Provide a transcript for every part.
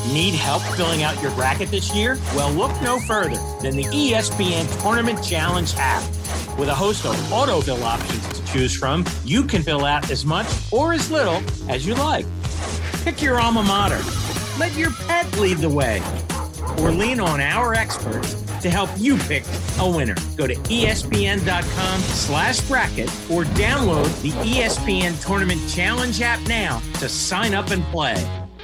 Need help filling out your bracket this year? Well, look no further than the ESPN Tournament Challenge app. With a host of autofill options to choose from, you can fill out as much or as little as you like. Pick your alma mater. Let your pet lead the way. Or lean on our experts to help you pick a winner. Go to ESPN.com/bracket or download the ESPN Tournament Challenge app now to sign up and play.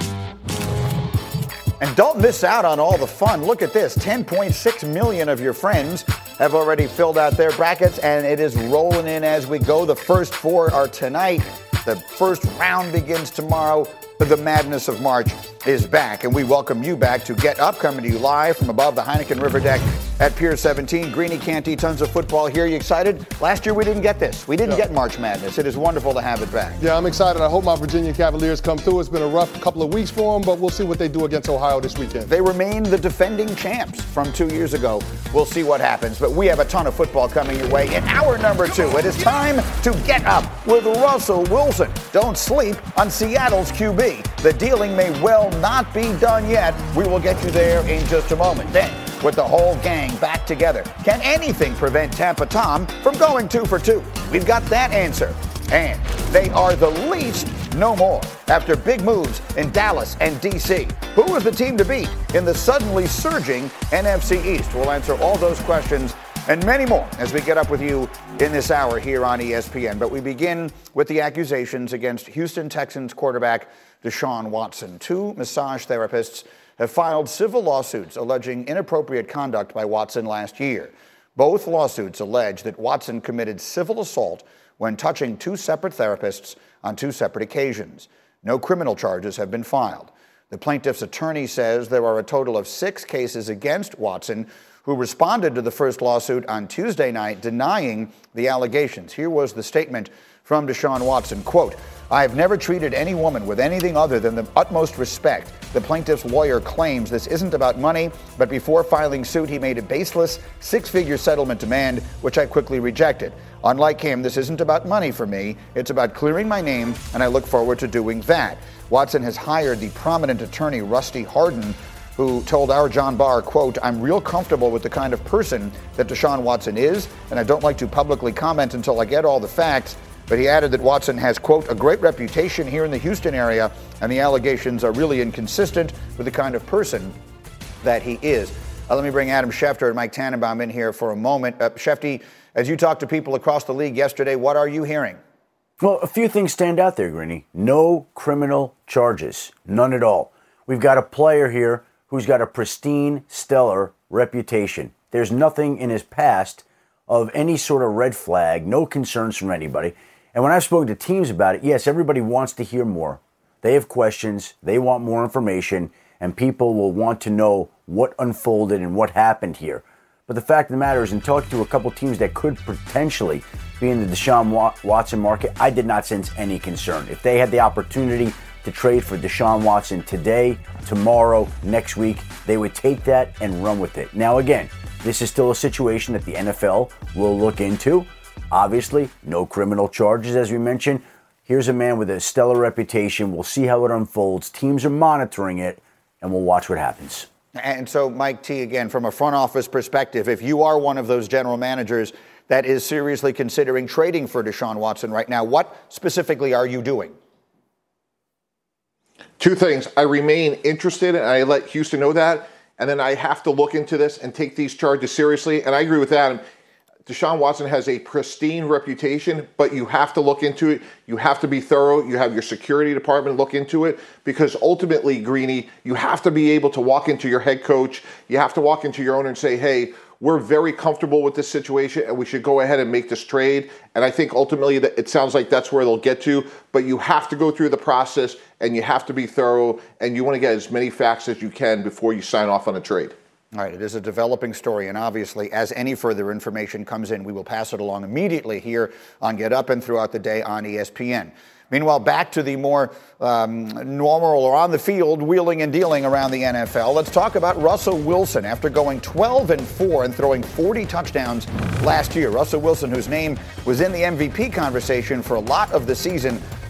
And don't miss out on all the fun. Look at this. 10.6 million of your friends have already filled out their brackets, and it is rolling in as we go. The first four are tonight. The first round begins tomorrow. The madness of March is back, and we welcome you back to Get Up, coming to you live from above the Heineken River deck at Pier 17. Greeny, Canty, tons of football here. You excited? Last year we didn't get this. We didn't get March Madness. It is wonderful to have it back. Yeah, I'm excited. I hope my Virginia Cavaliers come through. It's been a rough couple of weeks for them, but we'll see what they do against Ohio this weekend. They remain the defending champs from 2 years ago. We'll see what happens, but we have a ton of football coming your way in hour number 2. It is time to Get Up with Russell Wilson. Don't sleep on Seattle's QB. The dealing may well not be done yet. We will get you there in just a moment. Then, with the whole gang back together, can anything prevent Tampa Tom from going 2 for 2? We've got that answer. And they are the least no more after big moves in Dallas and D.C. Who is the team to beat in the suddenly surging NFC East? We'll answer all those questions and many more as we get up with you in this hour here on ESPN. But we begin with the accusations against Houston Texans quarterback Deshaun Watson. 2 massage therapists have filed civil lawsuits alleging inappropriate conduct by Watson last year. Both lawsuits allege that Watson committed civil assault when touching 2 separate therapists on 2 separate occasions. No criminal charges have been filed. The plaintiff's attorney says there are a total of 6 cases against Watson, who responded to the first lawsuit on Tuesday night denying the allegations. Here was the statement from Deshaun Watson, quote, "I have never treated any woman with anything other than the utmost respect. The plaintiff's lawyer claims this isn't about money, but before filing suit, he made a baseless 6-figure settlement demand, which I quickly rejected. Unlike him, this isn't about money for me. It's about clearing my name, and I look forward to doing that." Watson has hired the prominent attorney Rusty Hardin, who told our John Barr, quote, "I'm real comfortable with the kind of person that Deshaun Watson is, and I don't like to publicly comment until I get all the facts." But he added that Watson has, quote, "a great reputation here in the Houston area, and the allegations are really inconsistent with the kind of person that he is." Let me bring Adam Schefter and Mike Tannenbaum in here for a moment. Shefty, as you talked to people across the league yesterday, what are you hearing? Well, a few things stand out there, Greeny. No criminal charges. None at all. We've got a player here who's got a pristine, stellar reputation. There's nothing in his past of any sort of red flag, no concerns from anybody. And when I've spoken to teams about it, yes, everybody wants to hear more. They have questions, they want more information, and people will want to know what unfolded and what happened here. But the fact of the matter is, in talking to a couple teams that could potentially be in the Deshaun Watson market, I did not sense any concern. If they had the opportunity to trade for Deshaun Watson today, tomorrow, next week, they would take that and run with it. Now, again, this is still a situation that the NFL will look into. Obviously, no criminal charges, as we mentioned. Here's a man with a stellar reputation. We'll see how it unfolds. Teams are monitoring it, and we'll watch what happens. And so, Mike T., again, from a front office perspective, if you are one of those general managers that is seriously considering trading for Deshaun Watson right now, what specifically are you doing? 2 things. I remain interested, and I let Houston know that. And then I have to look into this and take these charges seriously. And I agree with Adam. Deshaun Watson has a pristine reputation, but you have to look into it. You have to be thorough. You have your security department look into it, because ultimately, Greeny, you have to be able to walk into your head coach. You have to walk into your owner and say, hey, we're very comfortable with this situation and we should go ahead and make this trade. And I think ultimately that it sounds like that's where they'll get to, but you have to go through the process and you have to be thorough and you want to get as many facts as you can before you sign off on a trade. All right, it is a developing story, and obviously, as any further information comes in, we will pass it along immediately here on Get Up and throughout the day on ESPN. Meanwhile, back to the more normal or on the field wheeling and dealing around the NFL. Let's talk about Russell Wilson. After going 12-4 and throwing 40 touchdowns last year, Russell Wilson, whose name was in the MVP conversation for a lot of the season,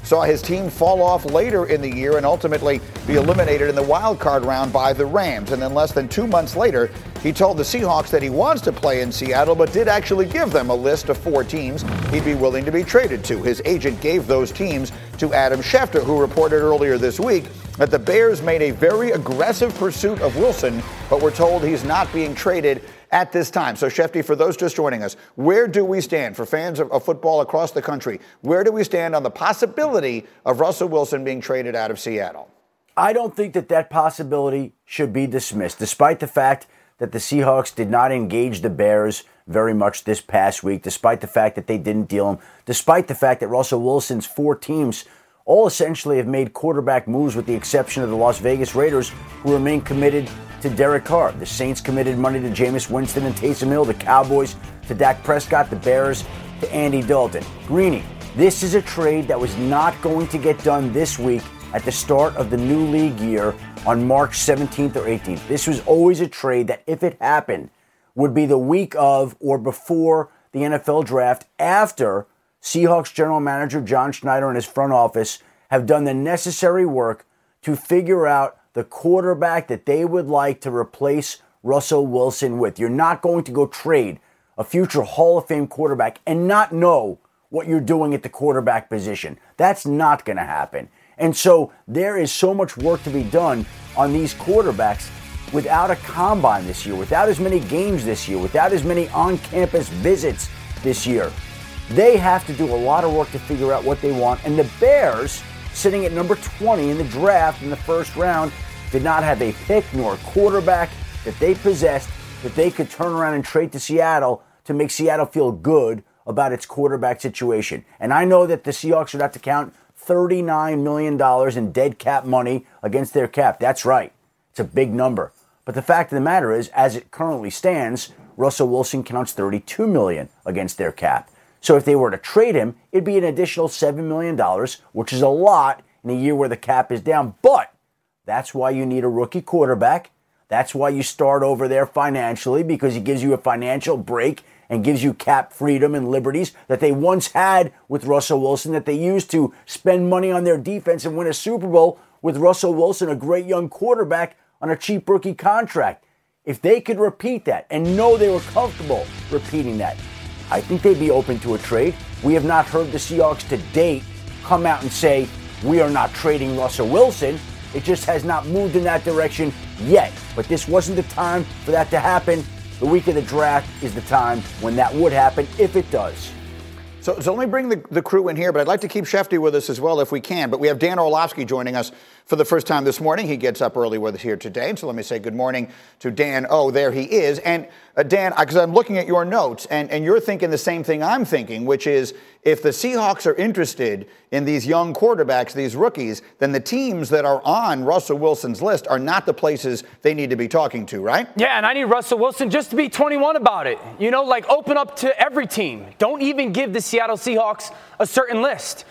saw his team fall off later in the year and ultimately be eliminated in the wild card round by the Rams. And then less than 2 months later, he told the Seahawks that he wants to play in Seattle, but did actually give them a list of 4 teams he'd be willing to be traded to. His agent gave those teams to Adam Schefter, who reported earlier this week that the Bears made a very aggressive pursuit of Wilson, but were told he's not being traded at this time. So, Shefty, for those just joining us, where do we stand, for fans of football across the country, where do we stand on the possibility of Russell Wilson being traded out of Seattle? I don't think that possibility should be dismissed, despite the fact that the Seahawks did not engage the Bears very much this past week, despite the fact that they didn't deal him, despite the fact that Russell Wilson's 4 teams all essentially have made quarterback moves with the exception of the Las Vegas Raiders, who remain committed to Derek Carr. The Saints committed money to Jameis Winston and Taysom Hill. The Cowboys to Dak Prescott. The Bears to Andy Dalton. Greeny, this is a trade that was not going to get done this week at the start of the new league year on March 17th or 18th. This was always a trade that, if it happened, would be the week of or before the NFL draft, after Seahawks general manager John Schneider and his front office have done the necessary work to figure out the quarterback that they would like to replace Russell Wilson with. You're not going to go trade a future Hall of Fame quarterback and not know what you're doing at the quarterback position. That's not going to happen. And so there is so much work to be done on these quarterbacks without a combine this year, without as many games this year, without as many on-campus visits this year. They have to do a lot of work to figure out what they want. And the Bears, sitting at number 20 in the draft in the first round, did not have a pick nor a quarterback that they possessed that they could turn around and trade to Seattle to make Seattle feel good about its quarterback situation. And I know that the Seahawks would have to count $39 million in dead cap money against their cap. That's right. It's a big number. But the fact of the matter is, as it currently stands, Russell Wilson counts $32 million against their cap. So if they were to trade him, it'd be an additional $7 million, which is a lot in a year where the cap is down. But that's why you need a rookie quarterback. That's why you start over there financially, because it gives you a financial break and gives you cap freedom and liberties that they once had with Russell Wilson, that they used to spend money on their defense and win a Super Bowl with Russell Wilson, a great young quarterback, on a cheap rookie contract. If they could repeat that and know they were comfortable repeating that, I think they'd be open to a trade. We have not heard the Seahawks to date come out and say, we are not trading Russell Wilson. It just has not moved in that direction yet. But this wasn't the time for that to happen. The week of the draft is the time when that would happen, if it does. So let me bring the crew in here, but I'd like to keep Shefty with us as well if we can. But we have Dan Orlovsky joining us for the first time this morning. He gets up early with us here today. And so let me say good morning to Dan. Oh, there he is. And Dan, because I'm looking at your notes, and you're thinking the same thing I'm thinking, which is if the Seahawks are interested in these young quarterbacks, these rookies, then the teams that are on Russell Wilson's list are not the places they need to be talking to, right? Yeah, and I need Russell Wilson just to be 21 about it. You know, like open up to every team. Don't even give the Seattle Seahawks a certain list.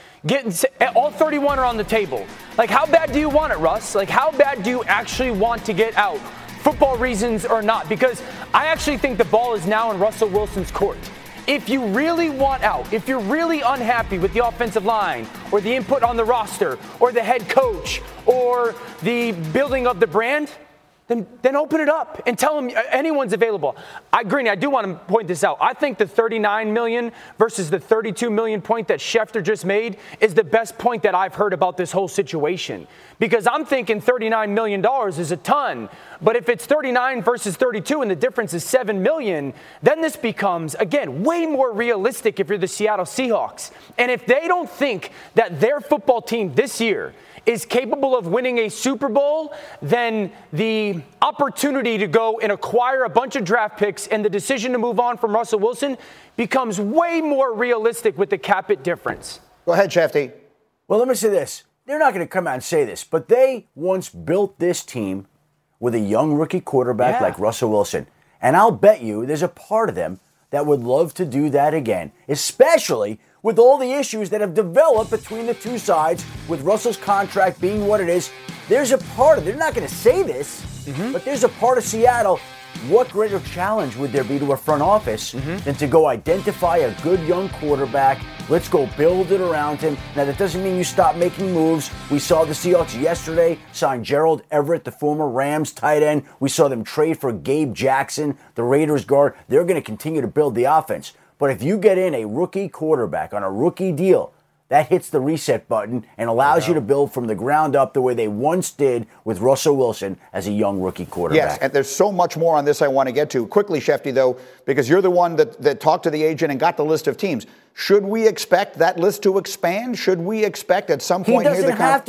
All 31 are on the table. Like, how bad do you want it, Russ? Like, how bad do you actually want to get out? Football reasons or not? Because I actually think the ball is now in Russell Wilson's court. If you really want out, if you're really unhappy with the offensive line or the input on the roster or the head coach or the building of the brand, then open it up and tell them anyone's available. Greeny, I do want to point this out. I think the $39 million versus the $32 million point that Schefter just made is the best point that I've heard about this whole situation. Because I'm thinking $39 million is a ton. But if it's 39 versus 32 and the difference is $7 million, then this becomes, again, way more realistic if you're the Seattle Seahawks. And if they don't think that their football team this year is capable of winning a Super Bowl, then the opportunity to go and acquire a bunch of draft picks and the decision to move on from Russell Wilson becomes way more realistic with the cap hit difference. Go ahead, Shefty. Well, let me say this. They're not going to come out and say this, but they once built this team with a young rookie quarterback like Russell Wilson. And I'll bet you there's a part of them that would love to do that again, especially with all the issues that have developed between the two sides, with Russell's contract being what it is. There's a part of, they're not going to say this, but there's a part of Seattle what greater challenge would there be to a front office than to go identify a good young quarterback? Let's go build it around him. Now, that doesn't mean you stop making moves. We saw the Seahawks yesterday sign Gerald Everett, the former Rams tight end. We saw them trade for Gabe Jackson, the Raiders guard. They're going to continue to build the offense. But if you get in a rookie quarterback on a rookie deal, that hits the reset button and allows you to build from the ground up the way they once did with Russell Wilson as a young rookie quarterback. Yes, and there's so much more on this I want to get to. Quickly, Shefty, though, because you're the one that talked to the agent and got the list of teams. Should we expect that list to expand? Should we expect at some point He doesn't have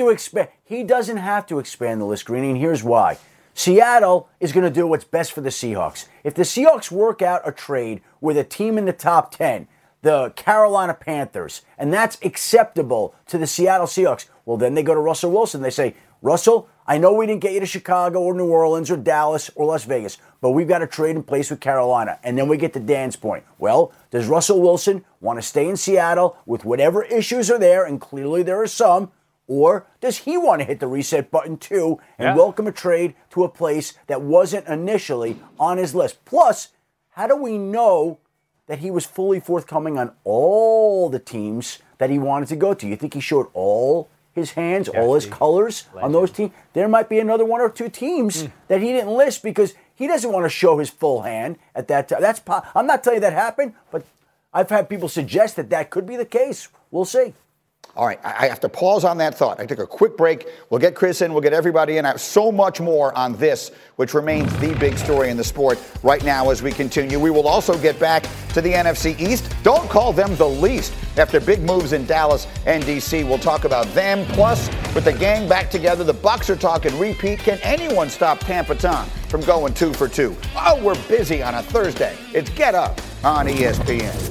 to expand the list, Greeny, and here's why. Seattle is going to do what's best for the Seahawks. If the Seahawks work out a trade with a team in the top 10, the Carolina Panthers, and that's acceptable to the Seattle Seahawks, well, then they go to Russell Wilson. They say, Russell, I know we didn't get you to Chicago or New Orleans or Dallas or Las Vegas, but we've got a trade in place with Carolina. And then we get to Dan's point. Well, does Russell Wilson want to stay in Seattle with whatever issues are there, and clearly there are some, or does he want to hit the reset button too and welcome a trade to a place that wasn't initially on his list? Plus, how do we know that he was fully forthcoming on all the teams that he wanted to go to? You think he showed all his hands, all his colors on those teams? There might be another one or two teams that he didn't list because he doesn't want to show his full hand at that time. I'm not telling you that happened, but I've had people suggest that could be the case. We'll see. All right, I have to pause on that thought. I took a quick break. We'll get Chris in. We'll get everybody in. I have so much more on this, which remains the big story in the sport right now as we continue. We will also get back to the NFC East. Don't call them the least. After big moves in Dallas and D.C., we'll talk about them. Plus, with the gang back together, the Bucs are talking repeat. Can anyone stop Tampa Tom from going 2 for 2? Oh, we're busy on a Thursday. It's Get Up on ESPN.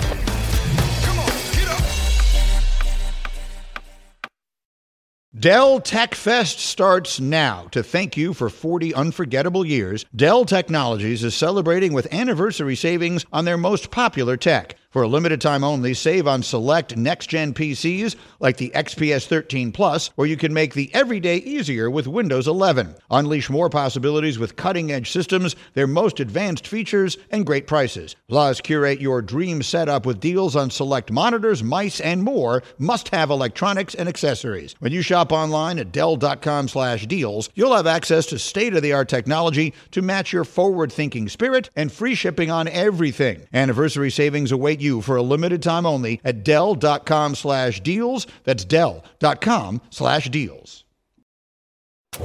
Dell Tech Fest starts now. To thank you for 40 unforgettable years, Dell Technologies is celebrating with anniversary savings on their most popular tech. For a limited time only, save on select next-gen PCs like the XPS 13 Plus, where you can make the everyday easier with Windows 11. Unleash more possibilities with cutting-edge systems, their most advanced features, and great prices. Plus, curate your dream setup with deals on select monitors, mice, and more must-have electronics and accessories. When you shop online at Dell.com/deals, you'll have access to state-of-the-art technology to match your forward-thinking spirit and free shipping on everything. Anniversary savings await you for a limited time only at Dell.com/deals. That's Dell.com/deals. All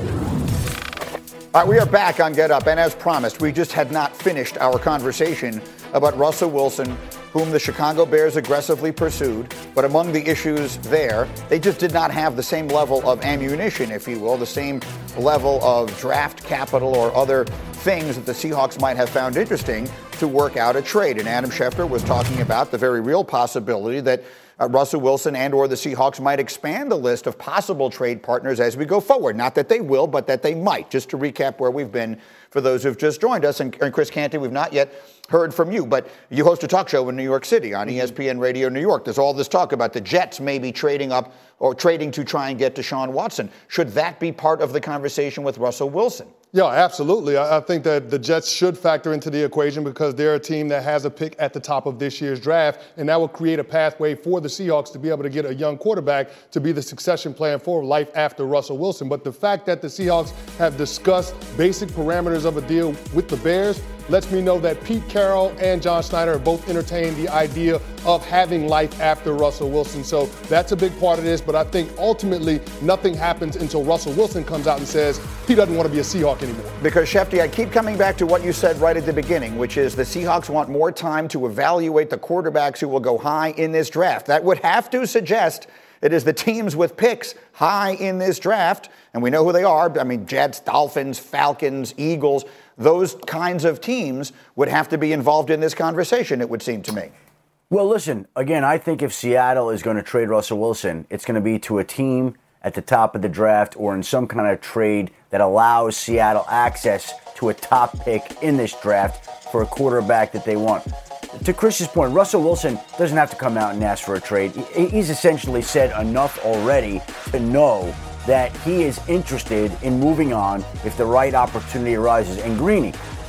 right, we are back on Get Up, and as promised, we just had not finished our conversation about Russell Wilson, whom the Chicago Bears aggressively pursued, but among the issues there, they just did not have the same level of ammunition, if you will, the same level of draft capital or other things that the Seahawks might have found interesting to work out a trade. And Adam Schefter was talking about the very real possibility that Russell Wilson and or the Seahawks might expand the list of possible trade partners as we go forward. Not that they will, but that they might. Just to recap where we've been for those who've just joined us. And Chris Canty, we've not yet heard from you, but you host a talk show in New York City on ESPN Radio New York. There's all this talk about the Jets maybe trading up or trading to try and get Deshaun Watson. Should that be part of the conversation with Russell Wilson? Yeah, absolutely. I think that the Jets should factor into the equation because they're a team that has a pick at the top of this year's draft, and that will create a pathway for the Seahawks to be able to get a young quarterback to be the succession plan for life after Russell Wilson. But the fact that the Seahawks have discussed basic parameters of a deal with the Bears lets me know that Pete Carroll and John Schneider have both entertained the idea of having life after Russell Wilson. So that's a big part of this, but I think ultimately nothing happens until Russell Wilson comes out and says he doesn't want to be a Seahawk anymore. Because, Shefty, I keep coming back to what you said right at the beginning, which is the Seahawks want more time to evaluate the quarterbacks who will go high in this draft. That would have to suggest it is the teams with picks high in this draft, and we know who they are. I mean, Jets, Dolphins, Falcons, Eagles, those kinds of teams would have to be involved in this conversation, it would seem to me. Well, listen, again, I think if Seattle is going to trade Russell Wilson, it's going to be to a team at the top of the draft or in some kind of trade that allows Seattle access to a top pick in this draft for a quarterback that they want. To Chris's point, Russell Wilson doesn't have to come out and ask for a trade. He's essentially said enough already to know that he is interested in moving on if the right opportunity arises. And Greeny,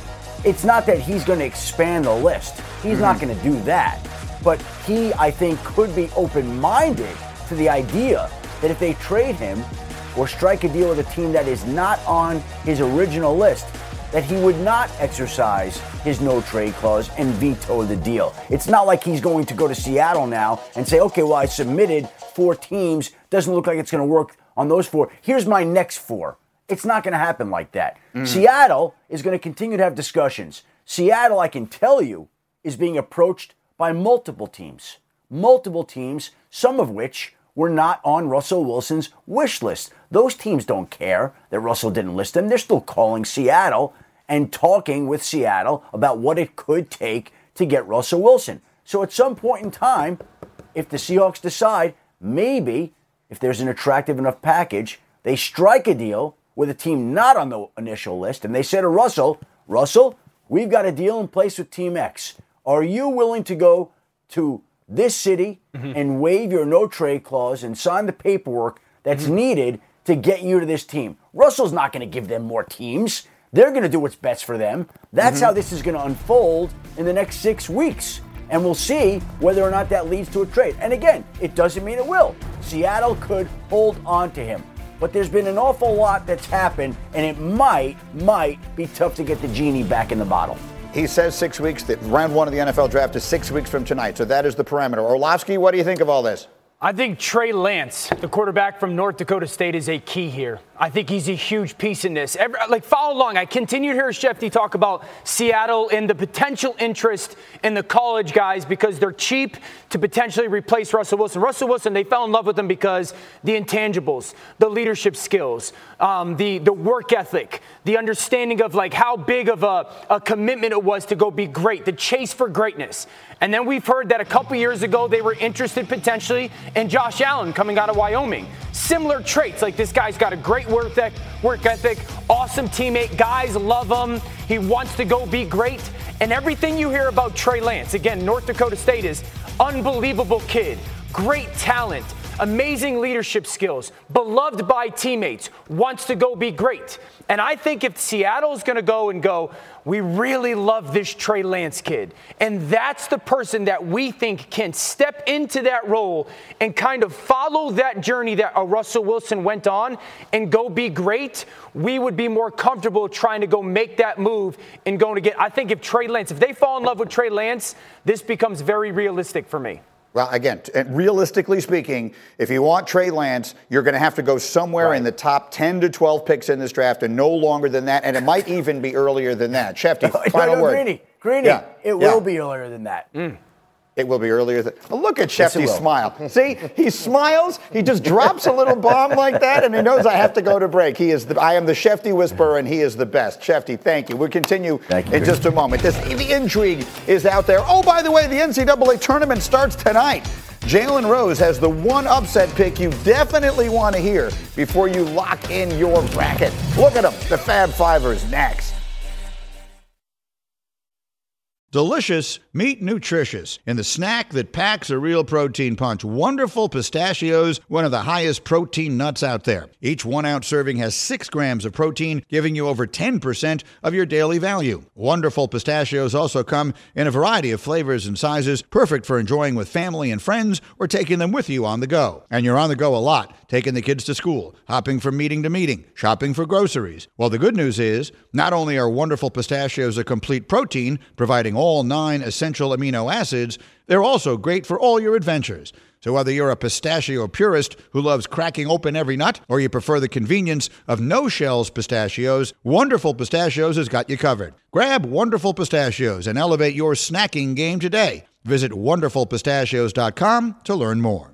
it's not that he's going to expand the list. He's not going to do that. But he, I think, could be open-minded to the idea that if they trade him or strike a deal with a team that is not on his original list, that he would not exercise his no-trade clause and veto the deal. It's not like he's going to go to Seattle now and say, okay, well, I submitted 4 teams. Doesn't look like it's going to work on those 4. Here's my next 4. It's not going to happen like that. Seattle is going to continue to have discussions. Seattle, I can tell you, is being approached by multiple teams, some of which were not on Russell Wilson's wish list. Those teams don't care that Russell didn't list them. They're still calling Seattle and talking with Seattle about what it could take to get Russell Wilson. So at some point in time, if the Seahawks decide, maybe if there's an attractive enough package, they strike a deal with a team not on the initial list, and they say to Russell, we've got a deal in place with Team X. Are you willing to go to this city and waive your no-trade clause and sign the paperwork that's needed to get you to this team? Russell's not going to give them more teams. They're going to do what's best for them. That's how this is going to unfold in the next 6 weeks. And we'll see whether or not that leads to a trade. And again, it doesn't mean it will. Seattle could hold on to him. But there's been an awful lot that's happened, and it might be tough to get the genie back in the bottle. He says 6 weeks, that round 1 of the NFL draft is 6 weeks from tonight. So that is the parameter. Orlovsky, what do you think of all this? I think Trey Lance, the quarterback from North Dakota State, is a key here. I think he's a huge piece in this. Follow along. I continue to hear Shefty talk about Seattle and the potential interest in the college guys because they're cheap to potentially replace Russell Wilson. Russell Wilson, they fell in love with him because the intangibles, the leadership skills, the work ethic, the understanding of how big of a commitment it was to go be great, the chase for greatness. And then we've heard that a couple years ago they were interested potentially in Josh Allen coming out of Wyoming. Similar traits, like this guy's got a great work ethic, awesome teammate, guys love him, he wants to go be great. And everything you hear about Trey Lance, again, North Dakota State is unbelievable kid, great talent, amazing leadership skills, beloved by teammates, wants to go be great. And I think if Seattle's going to go, we really love this Trey Lance kid. And that's the person that we think can step into that role and kind of follow that journey that Russell Wilson went on and go be great. We would be more comfortable trying to go make that move and going to get, I think if they fall in love with Trey Lance, this becomes very realistic for me. Well, again, realistically speaking, if you want Trey Lance, you're going to have to go somewhere in the top 10 to 12 picks in this draft and no longer than that. And it might even be earlier than that. Shefty, final word. Greeny, it will be earlier than that. It will be earlier than that. Look at Shefty's smile. See, he smiles. He just drops a little bomb like that, and he knows I have to go to break. I am the Shefty Whisperer, and he is the best. Shefty, thank you. We'll continue in just a moment. The intrigue is out there. Oh, by the way, the NCAA tournament starts tonight. Jalen Rose has the one upset pick you definitely want to hear before you lock in your bracket. Look at him. The Fab Fivers next. Delicious, meet nutritious in the snack that packs a real protein punch. Wonderful Pistachios, one of the highest protein nuts out there. Each 1 ounce serving has 6 grams of protein, giving you over 10% of your daily value. Wonderful Pistachios also come in a variety of flavors and sizes, perfect for enjoying with family and friends or taking them with you on the go. And you're on the go a lot, taking the kids to school, hopping from meeting to meeting, shopping for groceries. Well, the good news is, not only are Wonderful Pistachios a complete protein, providing all 9 essential amino acids, they're also great for all your adventures. So whether you're a pistachio purist who loves cracking open every nut, or you prefer the convenience of no-shells pistachios, Wonderful Pistachios has got you covered. Grab Wonderful Pistachios and elevate your snacking game today. Visit wonderfulpistachios.com to learn more.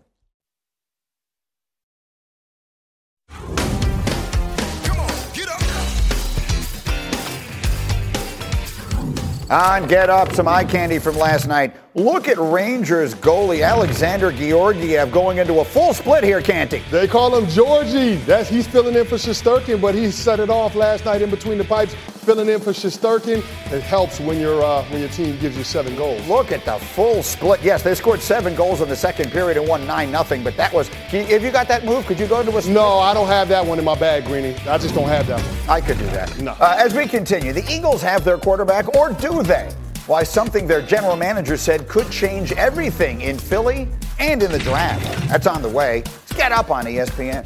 On Get Up, some eye candy from last night. Look at Rangers goalie Alexander Georgiev going into a full split here, Canty. They call him Georgie. He's filling in for Shesterkin, but he set it off last night in between the pipes. filling in for Shesterkin, it helps when your team gives you 7 goals. Look at the full split. Yes, they scored 7 goals in the second period and won 9-0, but that was, if you got that move, could you go into a split? No, I don't have that one in my bag, Greeny. I just don't have that one. I could do that. No. As we continue, the Eagles have their quarterback, or do they? Why something their general manager said could change everything in Philly and in the draft. That's on the way. Let's get up on ESPN.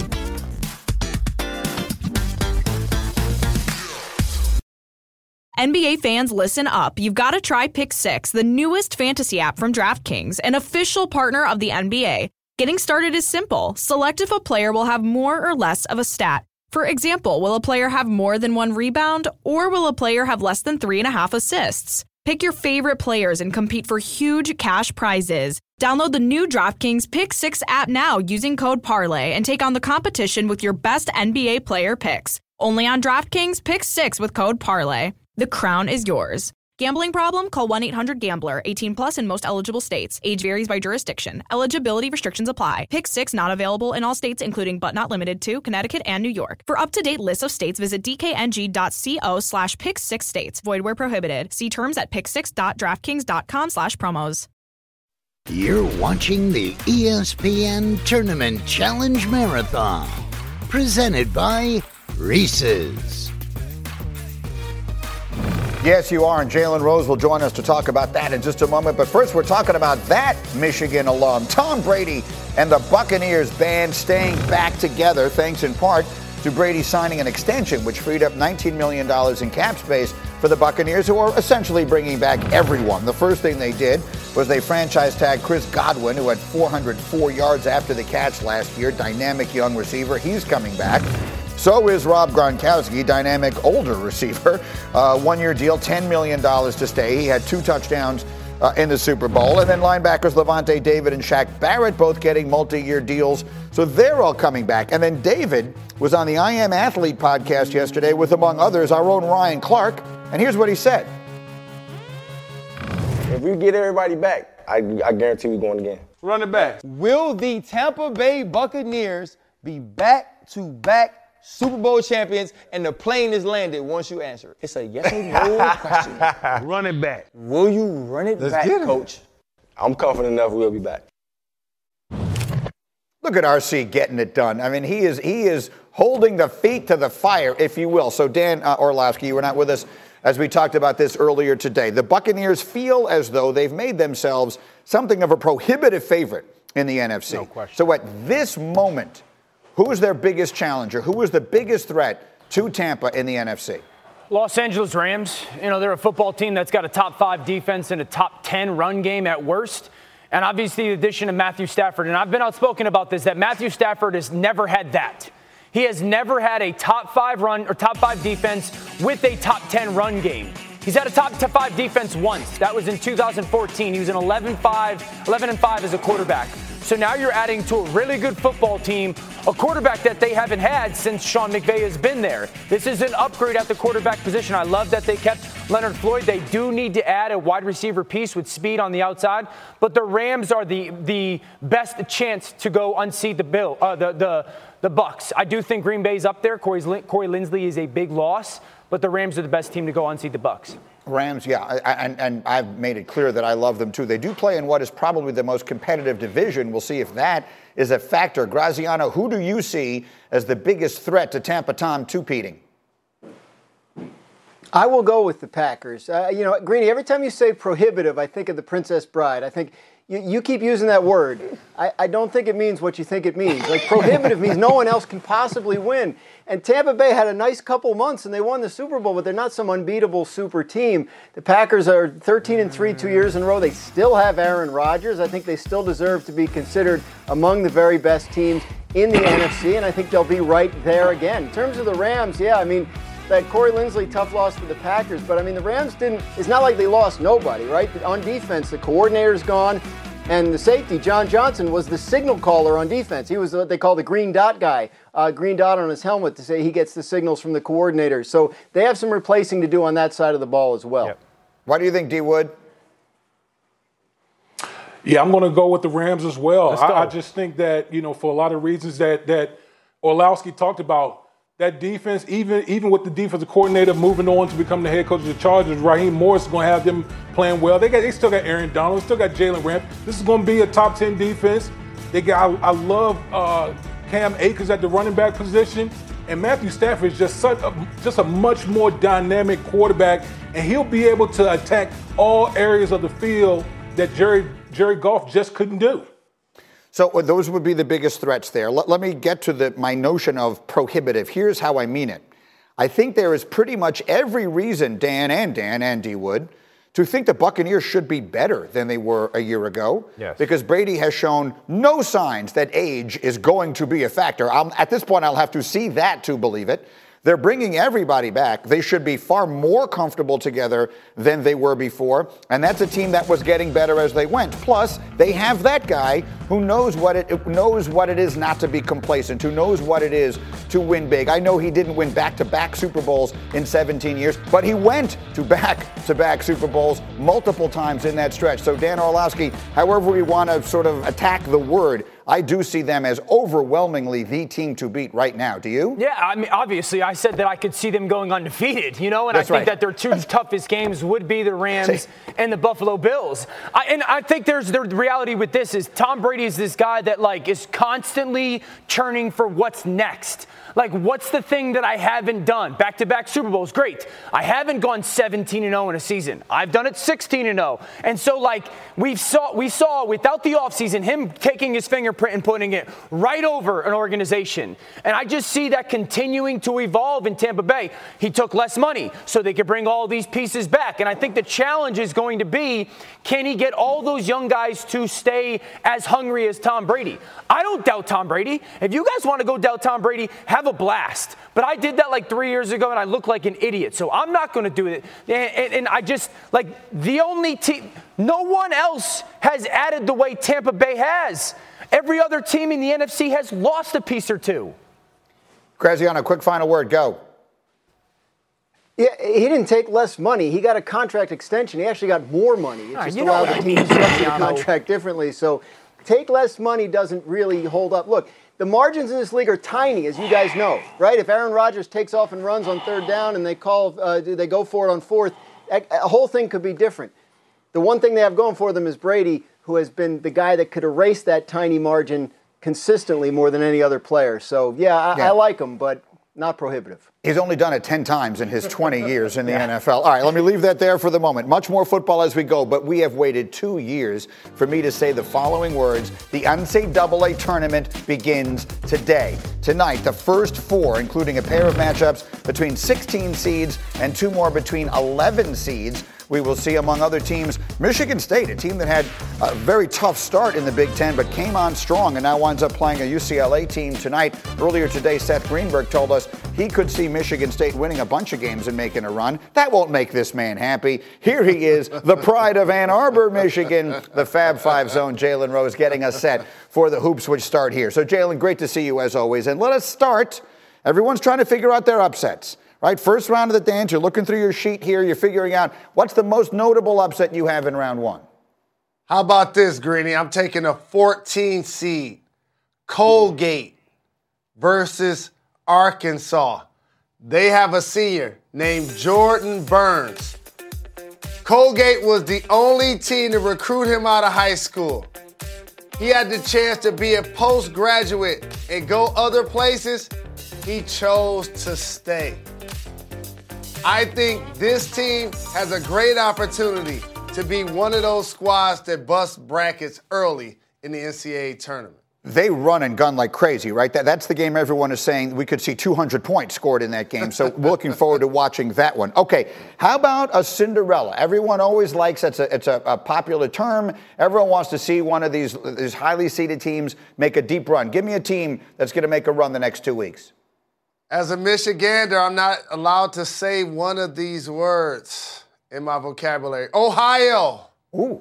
NBA fans, listen up. You've got to try Pick 6, the newest fantasy app from DraftKings, an official partner of the NBA. Getting started is simple. Select if a player will have more or less of a stat. For example, will a player have more than 1 rebound, or will a player have less than 3.5 assists? Pick your favorite players and compete for huge cash prizes. Download the new DraftKings Pick 6 app now using code PARLAY and take on the competition with your best NBA player picks. Only on DraftKings Pick 6 with code PARLAY. The crown is yours. Gambling problem? Call 1-800-GAMBLER. 18 plus in most eligible states. Age varies by jurisdiction. Eligibility restrictions apply. Pick 6 not available in all states, including but not limited to Connecticut and New York. For up-to-date list of states, visit dkng.co/pick6states. Void where prohibited. See terms at pick6.draftkings.com/promos. You're watching the ESPN Tournament Challenge Marathon. Presented by Reese's. Yes, you are, and Jalen Rose will join us to talk about that in just a moment. But first, we're talking about that Michigan alum, Tom Brady, and the Buccaneers band staying back together, thanks in part to Brady signing an extension, which freed up $19 million in cap space for the Buccaneers, who are essentially bringing back everyone. The first thing they did was they franchise tagged Chris Godwin, who had 404 yards after the catch last year, dynamic young receiver. He's coming back. So is Rob Gronkowski, dynamic older receiver. 1-year deal, $10 million to stay. He had 2 touchdowns in the Super Bowl. And then linebackers Levante David and Shaq Barrett both getting multi-year deals. So they're all coming back. And then David was on the I Am Athlete podcast yesterday with, among others, our own Ryan Clark. And here's what he said. If we get everybody back, I guarantee we're going again. Run it back. Will the Tampa Bay Buccaneers be back-to-back Super Bowl champions, and the plane is landed once you answer it? It's a yes or no question. Run it back. Will you run it back, Coach? I'm confident enough we'll be back. Look at RC getting it done. I mean, he is holding the feet to the fire, if you will. So Dan Orlovsky, you were not with us as we talked about this earlier today. The Buccaneers feel as though they've made themselves something of a prohibitive favorite in the NFC. No question. So at this moment, who is their biggest challenger? Who is the biggest threat to Tampa in the NFC? Los Angeles Rams. You know, they're a football team that's got a top 5 defense and a top 10 run game at worst. And obviously the addition of Matthew Stafford. And I've been outspoken about this, that Matthew Stafford has never had that. He has never had a top 5 run or top 5 defense with a top 10 run game. He's had a top 5 defense once. That was in 2014. He was an 11-5 as a quarterback. So now you're adding to a really good football team, a quarterback that they haven't had since Sean McVay has been there. This is an upgrade at the quarterback position. I love that they kept Leonard Floyd. They do need to add a wide receiver piece with speed on the outside, but the Rams are the best chance to go unseat the Bucs. I do think Green Bay's up there. Corey Linsley is a big loss, but the Rams are the best team to go unseat the Bucs. Rams, yeah, and I've made it clear that I love them too. They do play in what is probably the most competitive division. We'll see if that is a factor. Graziano, who do you see as the biggest threat to Tampa Tom two-peating? I will go with the Packers. Greeny, every time you say prohibitive, I think of the Princess Bride. I think you keep using that word. I don't think it means what you think it means. Like, prohibitive means no one else can possibly win. And Tampa Bay had a nice couple months, and they won the Super Bowl, but they're not some unbeatable super team. The Packers are 13-3 2 years in a row. They still have Aaron Rodgers. I think they still deserve to be considered among the very best teams in the NFC, and I think they'll be right there again. In terms of the Rams, that Corey Linsley tough loss for the Packers, but the Rams it's not like they lost nobody, right? On defense, the coordinator's gone, and the safety, John Johnson, was the signal caller on defense. He was what they call the green dot guy, green dot on his helmet to say he gets the signals from the coordinator. So they have some replacing to do on that side of the ball as well. Yep. What do you think, D. Wood? Yeah, I'm going to go with the Rams as well. I just think that, for a lot of reasons that Orlowski talked about, that defense, even with the defensive coordinator moving on to become the head coach of the Chargers, Raheem Morris is going to have them playing well. They still got Aaron Donald, still got Jalen Ramsey. This is going to be a top 10 defense. I love Cam Akers at the running back position, and Matthew Stafford is just a much more dynamic quarterback, and he'll be able to attack all areas of the field that Jerry Goff just couldn't do. So those would be the biggest threats there. Let me get to my notion of prohibitive. Here's how I mean it. I think there is pretty much every reason, Dan and D Wood, to think the Buccaneers should be better than they were a year ago. Yes. Because Brady has shown no signs that age is going to be a factor. At this point, I'll have to see that to believe it. They're bringing everybody back. They should be far more comfortable together than they were before. And that's a team that was getting better as they went. Plus, they have that guy who knows what it is not to be complacent, who knows what it is to win big. I know he didn't win back-to-back Super Bowls in 17 years, but he went to back-to-back Super Bowls multiple times in that stretch. So Dan Orlovsky, however we want to sort of attack the word, I do see them as overwhelmingly the team to beat right now. Do you? Yeah, I mean, obviously, I said that I could see them going undefeated, and That's I think right. that their two toughest games would be the Rams and the Buffalo Bills. I think there's the reality with this is Tom Brady is this guy that, is constantly churning for what's next. What's the thing that I haven't done? Back-to-back Super Bowls, great. I haven't gone 17-0 in a season. I've done it 16-0. And so, we saw without the offseason, him taking his fingerprint and putting it right over an organization. And I just see that continuing to evolve in Tampa Bay. He took less money so they could bring all these pieces back. And I think the challenge is going to be, can he get all those young guys to stay as hungry as Tom Brady? I don't doubt Tom Brady. If you guys want to go doubt Tom Brady, have a blast. But I did that 3 years ago and I looked like an idiot. So I'm not going to do it. And I just, the only team, no one else has added the way Tampa Bay has. Every other team in the NFC has lost a piece or two. Graziano, quick final word. Go. Yeah, he didn't take less money. He got a contract extension. He actually got more money. It just allowed the team to structure the contract differently. So take less money doesn't really hold up. Look, the margins in this league are tiny, as you guys know, right? If Aaron Rodgers takes off and runs on third down and they go for it on fourth, a whole thing could be different. The one thing they have going for them is Brady, who has been the guy that could erase that tiny margin consistently more than any other player. So, I like him, but not prohibitive. He's only done it 10 times in his 20 years in the NFL. All right, let me leave that there for the moment. Much more football as we go, but we have waited 2 years for me to say the following words. The NCAA tournament begins today. Tonight, the first 4, including a pair of matchups between 16 seeds and 2 more between 11 seeds. We will see, among other teams, Michigan State, a team that had a very tough start in the Big Ten, but came on strong and now winds up playing a UCLA team tonight. Earlier today, Seth Greenberg told us he could see Michigan State winning a bunch of games and making a run. That won't make this man happy. Here he is, the pride of Ann Arbor, Michigan, the Fab Five Zone, Jalen Rose, getting us set for the hoops, which start here. So, Jalen, great to see you as always. And let us start. Everyone's trying to figure out their upsets. Right, first round of the dance, you're looking through your sheet here, you're figuring out what's the most notable upset you have in round 1. How about this, Greeny? I'm taking a 14 seed, Colgate versus Arkansas. They have a senior named Jordan Burns. Colgate was the only team to recruit him out of high school. He had the chance to be a postgraduate and go other places. He chose to stay. I think this team has a great opportunity to be one of those squads that bust brackets early in the NCAA tournament. They run and gun like crazy, right? That's the game everyone is saying we could see 200 points scored in that game. So we're looking forward to watching that one. Okay, how about a Cinderella? Everyone always likes, it's a popular term. Everyone wants to see one of these highly seeded teams make a deep run. Give me a team that's going to make a run the next 2 weeks. As a Michigander, I'm not allowed to say one of these words in my vocabulary. Ohio. Ooh.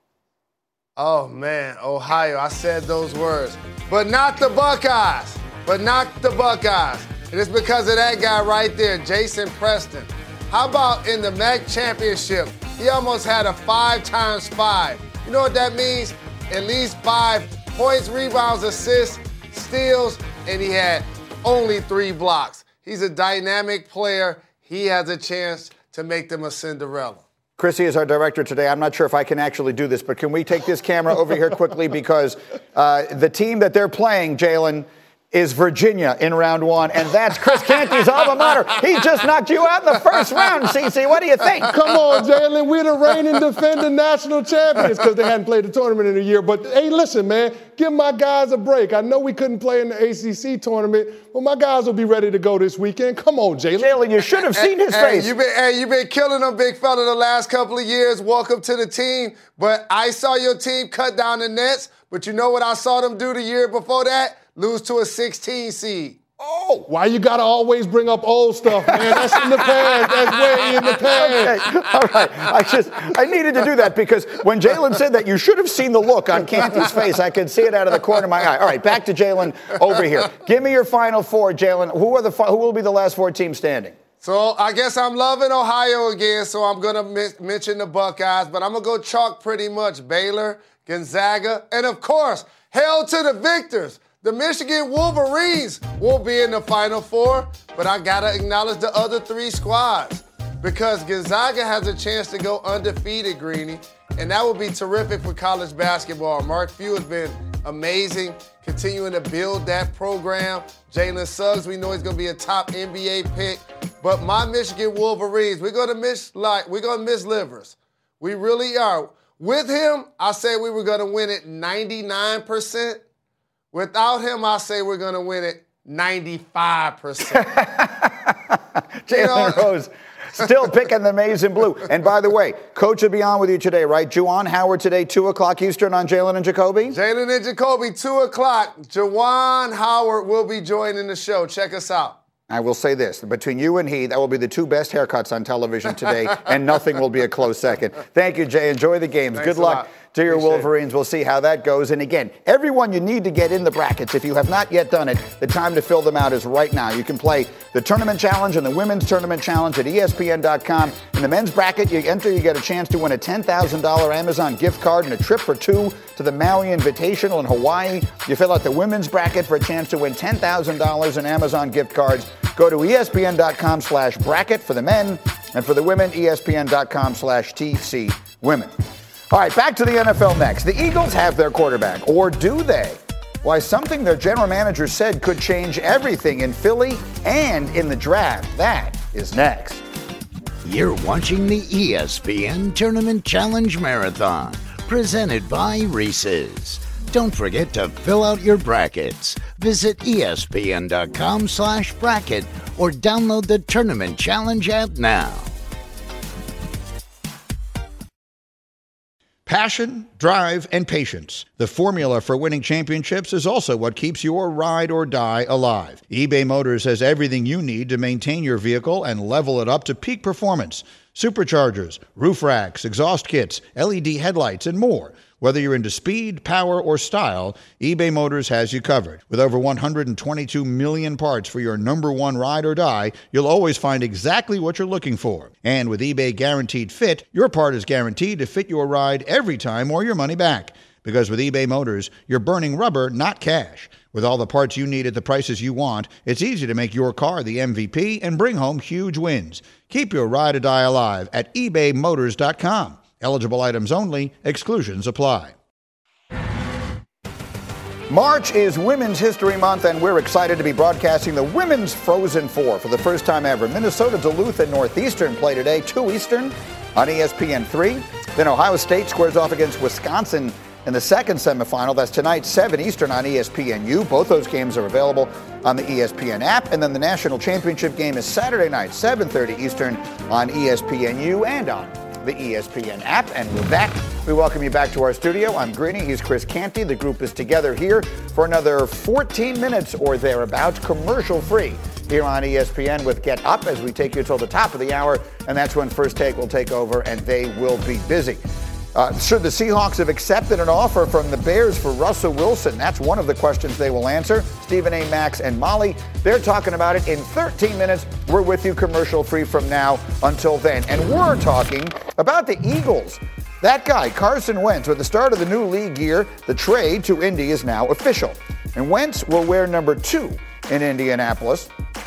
Oh, man, Ohio. I said those words. But not the Buckeyes. And it's because of that guy right there, Jason Preston. How about in the MAC championship, he almost had a 5x5. You know what that means? At least 5 points, rebounds, assists, steals, and he had only 3 blocks. He's a dynamic player. He has a chance to make them a Cinderella. Chrissy is our director today. I'm not sure if I can actually do this, but can we take this camera over here quickly? Because the team that they're playing, Jalen, is Virginia in round one, and that's Chris Canty's alma mater. He just knocked you out in the first round, CC. What do you think? Come on, Jalen. We're the reigning defending national champions because they hadn't played the tournament in a year. But, hey, listen, man, give my guys a break. I know we couldn't play in the ACC tournament, but my guys will be ready to go this weekend. Come on, Jalen. Jalen, you should have seen his face. You've been killing them, big fella, the last couple of years. Welcome to the team. But I saw your team cut down the nets, but you know what I saw them do the year before that? Lose to a 16 seed. Oh, why you got to always bring up old stuff, man? That's in the past. That's way in the past. Okay. All right. I needed to do that because when Jalen said that, you should have seen the look on Canty's face. I could see it out of the corner of my eye. All right, back to Jalen over here. Give me your final four, Jalen. Who will be the last four teams standing? So I guess I'm loving Ohio again, so I'm going to mention the Buckeyes, but I'm going to go chalk pretty much Baylor, Gonzaga, and, of course, hail to the victors. The Michigan Wolverines won't be in the Final Four, but I got to acknowledge the other three squads because Gonzaga has a chance to go undefeated, Greeny, and that would be terrific for college basketball. Mark Few has been amazing, continuing to build that program. Jalen Suggs, we know he's going to be a top NBA pick, but my Michigan Wolverines, we're going to miss Livers. We really are. With him, I said we were going to win it 99%. Without him, I say we're going to win it 95%. Jalen Rose still picking the maize and blue. And by the way, Coach will be on with you today, right? Juwan Howard today, 2 o'clock Eastern on Jalen and Jacoby? Jalen and Jacoby, 2 o'clock. Juwan Howard will be joining the show. Check us out. I will say this, between you and he, that will be the two best haircuts on television today, and nothing will be a close second. Thank you, Jay. Enjoy the games. Thanks Good luck to your Wolverines. We'll see how that goes. And again, everyone you need to get in the brackets, if you have not yet done it, the time to fill them out is right now. You can play the Tournament Challenge and the Women's Tournament Challenge at ESPN.com. In the men's bracket, you enter, you get a chance to win a $10,000 Amazon gift card and a trip for two to the Maui Invitational in Hawaii. You fill out the women's bracket for a chance to win $10,000 in Amazon gift cards. Go to ESPN.com/bracket for the men, and for the women, ESPN.com/TC women. All right, back to the NFL next. The Eagles have their quarterback, or do they? Why, something their general manager said could change everything in Philly and in the draft. That is next. You're watching the ESPN Tournament Challenge Marathon, presented by Reese's. Don't forget to fill out your brackets. Visit ESPN.com/bracket or download the Tournament Challenge app now. Passion, drive, and patience. The formula for winning championships is also what keeps your ride or die alive. eBay Motors has everything you need to maintain your vehicle and level it up to peak performance. Superchargers, roof racks, exhaust kits, LED headlights, and more. Whether you're into speed, power, or style, eBay Motors has you covered. With over 122 million parts for your number one ride or die, you'll always find exactly what you're looking for. And with eBay Guaranteed Fit, your part is guaranteed to fit your ride every time or your money back. Because with eBay Motors, you're burning rubber, not cash. With all the parts you need at the prices you want, it's easy to make your car the MVP and bring home huge wins. Keep your ride or die alive at ebaymotors.com. Eligible items only. Exclusions apply. March is Women's History Month, and we're excited to be broadcasting the Women's Frozen Four for the first time ever. Minnesota, Duluth, and Northeastern play today, 2 Eastern on ESPN3. Then Ohio State squares off against Wisconsin in the second semifinal. That's tonight, 7 Eastern on ESPNU. Both those games are available on the ESPN app. And then the national championship game is Saturday night, 7:30 Eastern on ESPNU and on the ESPN app. And with that, we welcome you back to our studio. I'm Greeny. He's Chris Canty. The group is together here for another 14 minutes or thereabouts, commercial-free, here on ESPN with Get Up as we take you till the top of the hour. And that's when First Take will take over, and they will be busy. Should the Seahawks have accepted an offer from the Bears for Russell Wilson? That's one of the questions they will answer. Stephen A., Max, and Molly, they're talking about it in 13 minutes. We're with you commercial-free from now until then. And we're talking about the Eagles. That guy, Carson Wentz, with the start of the new league year, the trade to Indy is now official. And Wentz will wear number 2 in Indianapolis.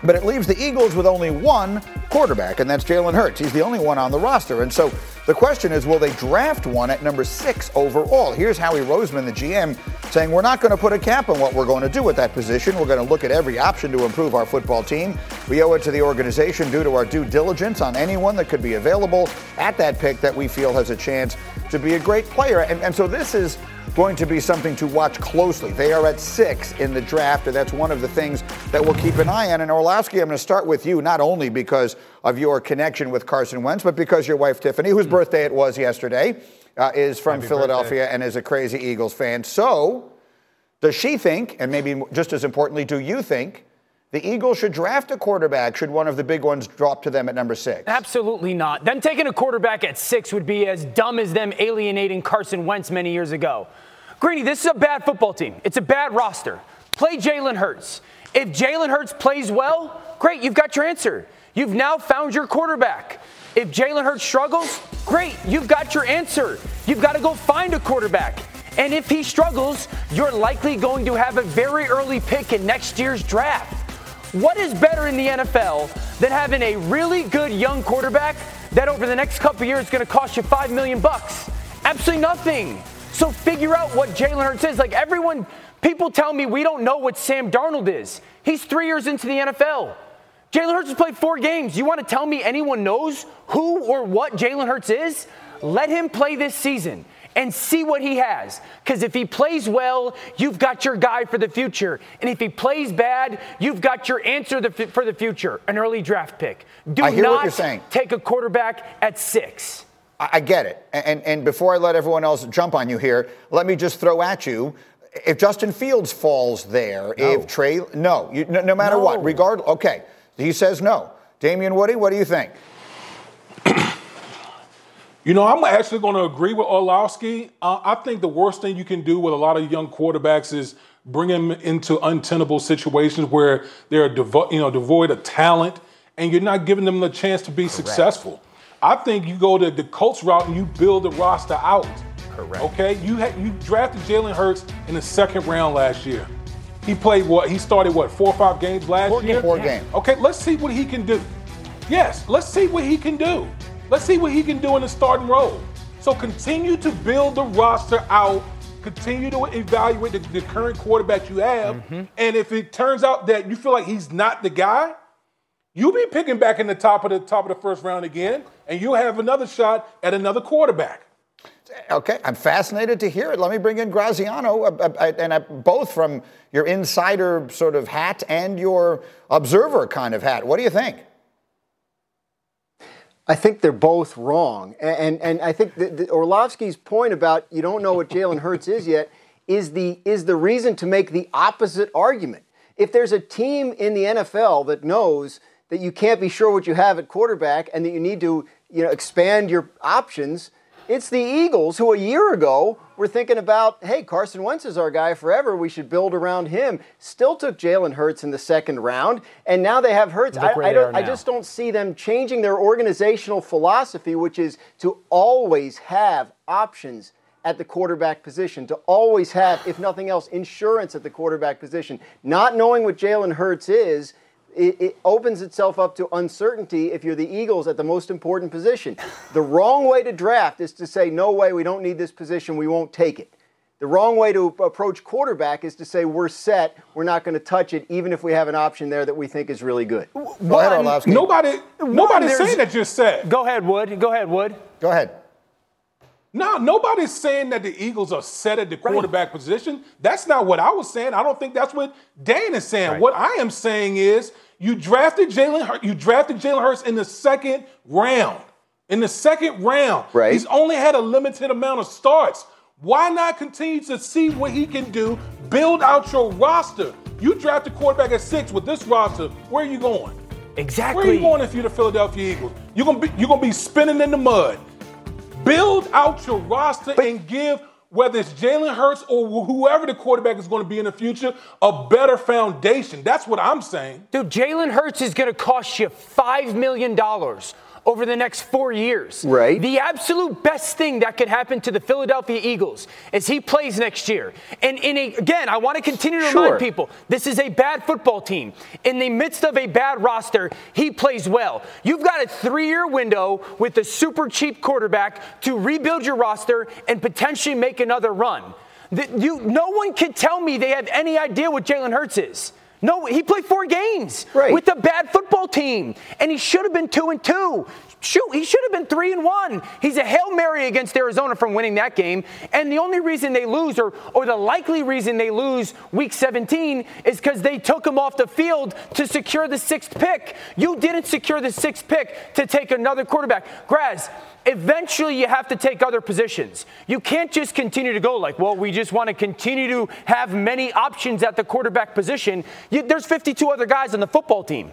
But it leaves the Eagles with only one quarterback, and that's Jalen Hurts. He's the only one on the roster. And so the question is, will they draft one at number 6 overall? Here's Howie Roseman, the GM, saying we're not going to put a cap on what we're going to do at that position. We're going to look at every option to improve our football team. We owe it to the organization due to our due diligence on anyone that could be available at that pick that we feel has a chance to be a great player. And so this is going to be something to watch closely. They are at 6 in the draft, and that's one of the things that we'll keep an eye on. And Orlovsky, I'm going to start with you, not only because of your connection with Carson Wentz, but because your wife, Tiffany, whose birthday it was yesterday, is from Philadelphia and is a crazy Eagles fan. So does she think, and maybe just as importantly, do you think the Eagles should draft a quarterback should one of the big ones drop to them at number 6? Absolutely not. Them taking a quarterback at 6 would be as dumb as them alienating Carson Wentz many years ago. Greeny, this is a bad football team. It's a bad roster. Play Jalen Hurts. If Jalen Hurts plays well, great, you've got your answer. You've now found your quarterback. If Jalen Hurts struggles, great, you've got your answer. You've got to go find a quarterback. And if he struggles, you're likely going to have a very early pick in next year's draft. What is better in the NFL than having a really good young quarterback that over the next couple of years is going to cost you $5 million? Absolutely nothing. So figure out what Jalen Hurts is. Like people tell me we don't know what Sam Darnold is. He's 3 years into the NFL. Jalen Hurts has played 4 games. You want to tell me anyone knows who or what Jalen Hurts is? Let him play this season and see what he has. Because if he plays well, you've got your guy for the future. And if he plays bad, you've got your answer for the future, an early draft pick. Do I hear what you're not saying. Take a quarterback at 6. I get it. And before I let everyone else jump on you here, let me just throw at you, if Justin Fields falls there, no matter what, regardless, okay, he says no. Damian Woody, what do you think? I'm actually going to agree with Orlovsky. I think the worst thing you can do with a lot of young quarterbacks is bring them into untenable situations where they're devoid of talent, and you're not giving them the chance to be successful. I think you go the Colts route and you build the roster out. Correct. Okay? You drafted Jalen Hurts in the 2nd round last year. He played He started 4 or 5 games last year? 4 games. Okay, let's see what he can do. Yes, let's see what he can do. Let's see what he can do in the starting role. So continue to build the roster out. Continue to evaluate the current quarterback you have. Mm-hmm. And if it turns out that you feel like he's not the guy, you'll be picking back in the top of the 1st round again, and you'll have another shot at another quarterback. Okay, I'm fascinated to hear it. Let me bring in Graziano, both from your insider sort of hat and your observer kind of hat. What do you think? I think they're both wrong. And I think that Orlovsky's point about you don't know what Jalen Hurts is yet is the reason to make the opposite argument. If there's a team in the NFL that knows that you can't be sure what you have at quarterback and that you need to expand your options, it's the Eagles, who a year ago were thinking about, hey, Carson Wentz is our guy forever. We should build around him. Still took Jalen Hurts in the 2nd round, and now they have Hurts. I just don't see them changing their organizational philosophy, which is to always have options at the quarterback position, to always have, if nothing else, insurance at the quarterback position. Not knowing what Jalen Hurts is, it opens itself up to uncertainty if you're the Eagles at the most important position. The wrong way to draft is to say, no way, we don't need this position, we won't take it. The wrong way to approach quarterback is to say, we're set, we're not going to touch it, even if we have an option there that we think is really good. Nobody's saying that you're set. Go ahead, Wood. Go ahead. No, nobody's saying that the Eagles are set at the quarterback position. That's not what I was saying. I don't think that's what Dan is saying. Right. What I am saying is you drafted Jalen Hurts in the 2nd round. In the 2nd round. Right. He's only had a limited amount of starts. Why not continue to see what he can do, build out your roster? You draft a quarterback at 6 with this roster. Where are you going? Exactly. Where are you going if you're the Philadelphia Eagles? You're gonna be spinning in the mud. Build out your roster and give, whether it's Jalen Hurts or whoever the quarterback is going to be in the future, a better foundation. That's what I'm saying. Dude, Jalen Hurts is going to cost you $5 million over the next 4 years. Right. The absolute best thing that could happen to the Philadelphia Eagles is he plays next year. And again, I want to continue to remind people, this is a bad football team. In the midst of a bad roster, he plays well. You've got a 3-year window with a super cheap quarterback to rebuild your roster and potentially make another run. No one can tell me they have any idea what Jalen Hurts is. No, he played 4 games with a bad football team, and he should have been 2-2. Shoot, he should have been 3-1. He's a Hail Mary against Arizona from winning that game, and the only reason they lose, or the likely reason they lose Week 17, is because they took him off the field to secure the 6th pick. You didn't secure the 6th pick to take another quarterback. Graz, eventually you have to take other positions. You can't just continue to go like, well, we just want to continue to have many options at the quarterback position. There's 52 other guys on the football team.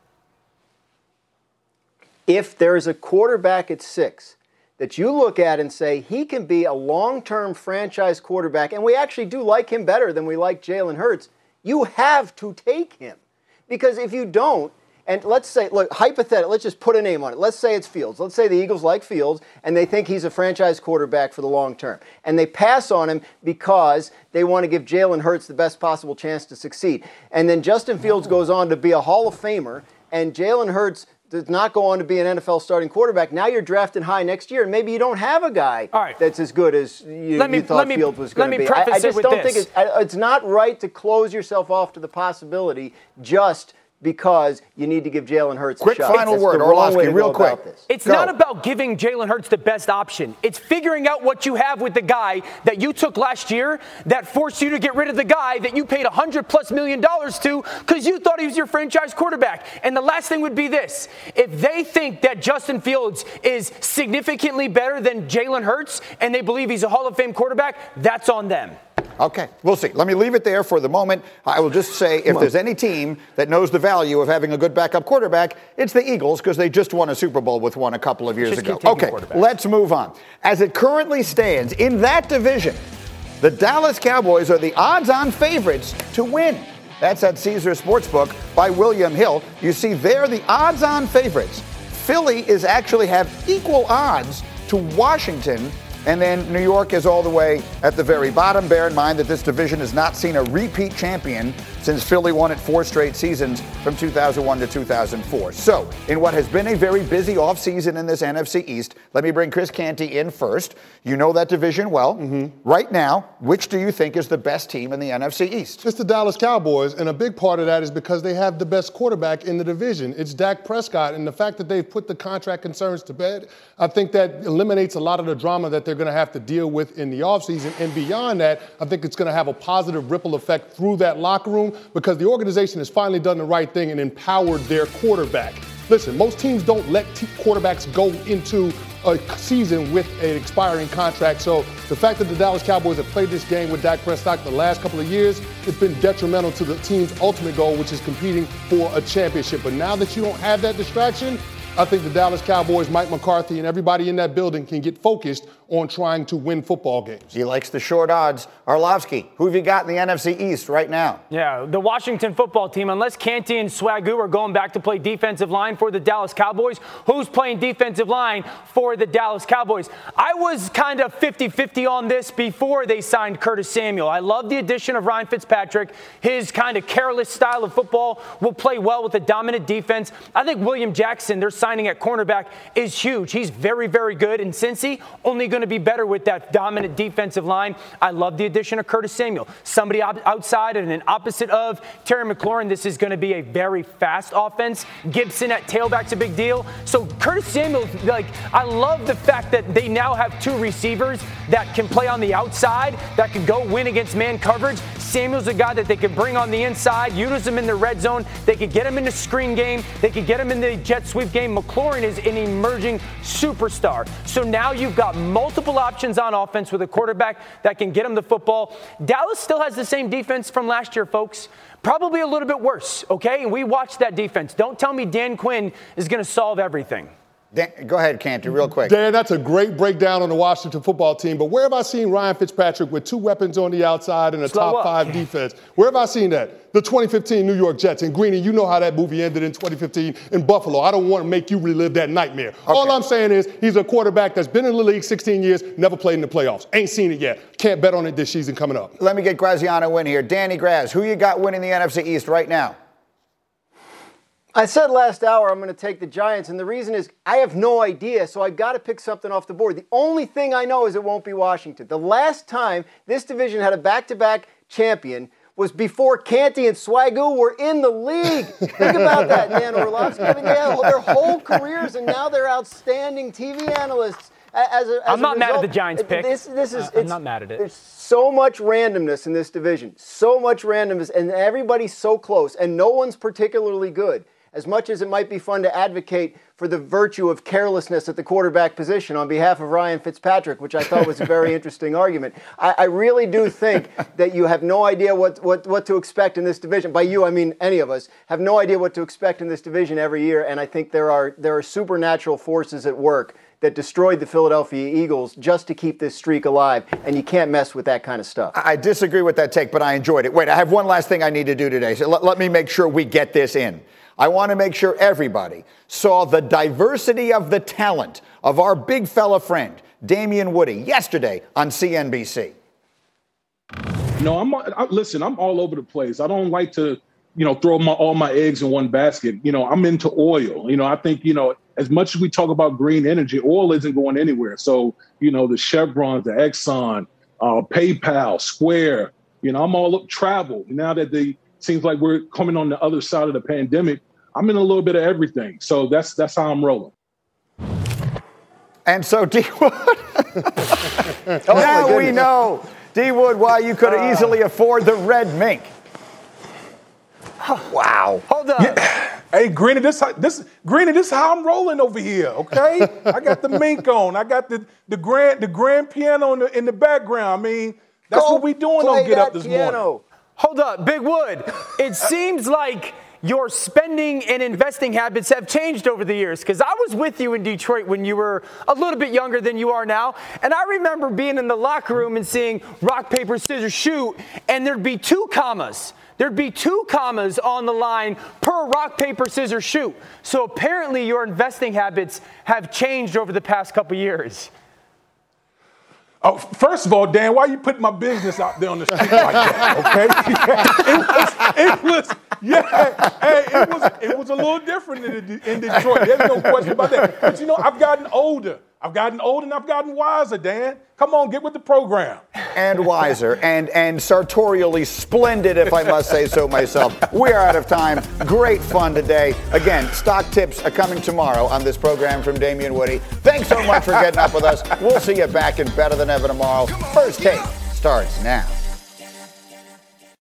If there is a quarterback at 6 that you look at and say he can be a long-term franchise quarterback, and we actually do like him better than we like Jalen Hurts, you have to take him. Because if you don't, and let's say, look, hypothetically, let's just put a name on it. Let's say it's Fields. Let's say the Eagles like Fields, and they think he's a franchise quarterback for the long term. And they pass on him because they want to give Jalen Hurts the best possible chance to succeed. And then Justin Fields goes on to be a Hall of Famer, and Jalen Hurts does not go on to be an NFL starting quarterback. Now you're drafting high next year, and maybe you don't have a guy that's as good as you thought Fields was going to be. I just don't think it's not right to close yourself off to the possibility just because you need to give Jalen Hurts a shot. Quick final word, Orlovsky, real quick. It's not about giving Jalen Hurts the best option. It's figuring out what you have with the guy that you took last year that forced you to get rid of the guy that you paid $100+ million to because you thought he was your franchise quarterback. And the last thing would be this. If they think that Justin Fields is significantly better than Jalen Hurts and they believe he's a Hall of Fame quarterback, that's on them. Okay, we'll see. Let me leave it there for the moment. I will just say if there's any team that knows the value of having a good backup quarterback, it's the Eagles because they just won a Super Bowl with one a couple of years ago. Okay, let's move on. As it currently stands in that division, the Dallas Cowboys are the odds-on favorites to win. That's at Caesars Sportsbook by William Hill. You see, they're the odds-on favorites. Philly is actually have equal odds to Washington. And then New York is all the way at the very bottom. Bear in mind that this division has not seen a repeat champion since Philly won it 4 straight seasons from 2001 to 2004. So, in what has been a very busy offseason in this NFC East, let me bring Chris Canty in first. You know that division well. Right now, which do you think is the best team in the NFC East? It's the Dallas Cowboys, and a big part of that is because they have the best quarterback in the division. It's Dak Prescott, and the fact that they've put the contract concerns to bed, I think that eliminates a lot of the drama that they're going to have to deal with in the offseason. And beyond that, I think it's going to have a positive ripple effect through that locker room because the organization has finally done the right thing and empowered their quarterback. Listen, most teams don't let quarterbacks go into a season with an expiring contract. So the fact that the Dallas Cowboys have played this game with Dak Prescott the last couple of years, it's been detrimental to the team's ultimate goal, which is competing for a championship. But now that you don't have that distraction, I think the Dallas Cowboys, Mike McCarthy, and everybody in that building can get focused on trying to win football games. He likes the short odds. Arlovsky, who have you got in the NFC East right now? Yeah, the Washington football team, unless Canty and Swagoo are going back to play defensive line for the Dallas Cowboys, who's playing defensive line for the Dallas Cowboys? I was kind of 50-50 on this before they signed Curtis Samuel. I love the addition of Ryan Fitzpatrick. His kind of careless style of football will play well with a dominant defense. I think William Jackson, their signing at cornerback, is huge. He's very, very good. And Cincy, only going to be better with that dominant defensive line. I love the addition of Curtis Samuel. Somebody outside and an opposite of Terry McLaurin. This is going to be a very fast offense. Gibson at tailback's a big deal. So Curtis Samuel, I love the fact that they now have 2 receivers that can play on the outside, that can go win against man coverage. Samuel's a guy that they can bring on the inside, use him in the red zone. They could get him in the screen game. They could get him in the jet sweep game. McLaurin is an emerging superstar. So now you've got multiple options on offense with a quarterback that can get him the football. Dallas still has the same defense from last year, folks. Probably a little bit worse, okay? And we watched that defense. Don't tell me Dan Quinn is going to solve everything. Go ahead, Canty, real quick. Dan, that's a great breakdown on the Washington football team, but where have I seen Ryan Fitzpatrick with 2 weapons on the outside and a top 5 defense? Where have I seen that? The 2015 New York Jets. And Greeny, you know how that movie ended in 2015 in Buffalo. I don't want to make you relive that nightmare. Okay. All I'm saying is he's a quarterback that's been in the league 16 years, never played in the playoffs. Ain't seen it yet. Can't bet on it this season coming up. Let me get Graziano in here. Danny Graz, who you got winning the NFC East right now? I said last hour I'm going to take the Giants, and the reason is I have no idea, so I've got to pick something off the board. The only thing I know is it won't be Washington. The last time this division had a back-to-back champion was before Canty and Swagoo were in the league. Think about that, Dan Orlovsky. I mean, they had their whole careers, and now they're outstanding TV analysts. I'm not mad at the Giants pick. I'm not mad at it. There's so much randomness in this division, so much randomness, and everybody's so close, and no one's particularly good. As much as it might be fun to advocate for the virtue of carelessness at the quarterback position on behalf of Ryan Fitzpatrick, which I thought was a very interesting argument, I really do think that you have no idea what to expect in this division. By you, I mean any of us, have no idea what to expect in this division every year, and I think there are supernatural forces at work that destroyed the Philadelphia Eagles just to keep this streak alive, and you can't mess with that kind of stuff. I disagree with that take, but I enjoyed it. Wait, I have one last thing I need to do today, so let me make sure we get this in. I want to make sure everybody saw the diversity of the talent of our big fella friend, Damien Woody, yesterday on CNBC. No, listen, I'm all over the place. I don't like to, throw all my eggs in one basket. I'm into oil. I think, as much as we talk about green energy, oil isn't going anywhere. So, the Chevrons, the Exxon, PayPal, Square, I'm all up travel. Now that seems like we're coming on the other side of the pandemic, I'm in a little bit of everything. So that's how I'm rolling. And so, D. Wood, now we know, D. Wood, why you could easily afford the red mink. Wow. Hold on. Yeah. Hey, Greeny, this is how I'm rolling over here, okay? I got the mink on. I got the grand piano in the background. I mean, that's what we doing on Get Up this morning. Hold up, Big Wood. It seems like your spending and investing habits have changed over the years, because I was with you in Detroit when you were a little bit younger than you are now, and I remember being in the locker room and seeing rock, paper, scissors, shoot, and there'd be 2 commas. There'd be 2 commas on the line per rock, paper, scissors, shoot. So apparently your investing habits have changed over the past couple years. Oh, first of all, Dan, why are you putting my business out there on the street like that, okay? It was a little different in Detroit. There's no question about that. But, I've gotten older. I've gotten older and I've gotten wiser, Dan. Come on, get with the program. And wiser and sartorially splendid, if I must say so myself. We are out of time. Great fun today. Again, stock tips are coming tomorrow on this program from Damien Woody. Thanks so much for getting up with us. We'll see you back in Better Than Ever tomorrow. First Take starts now.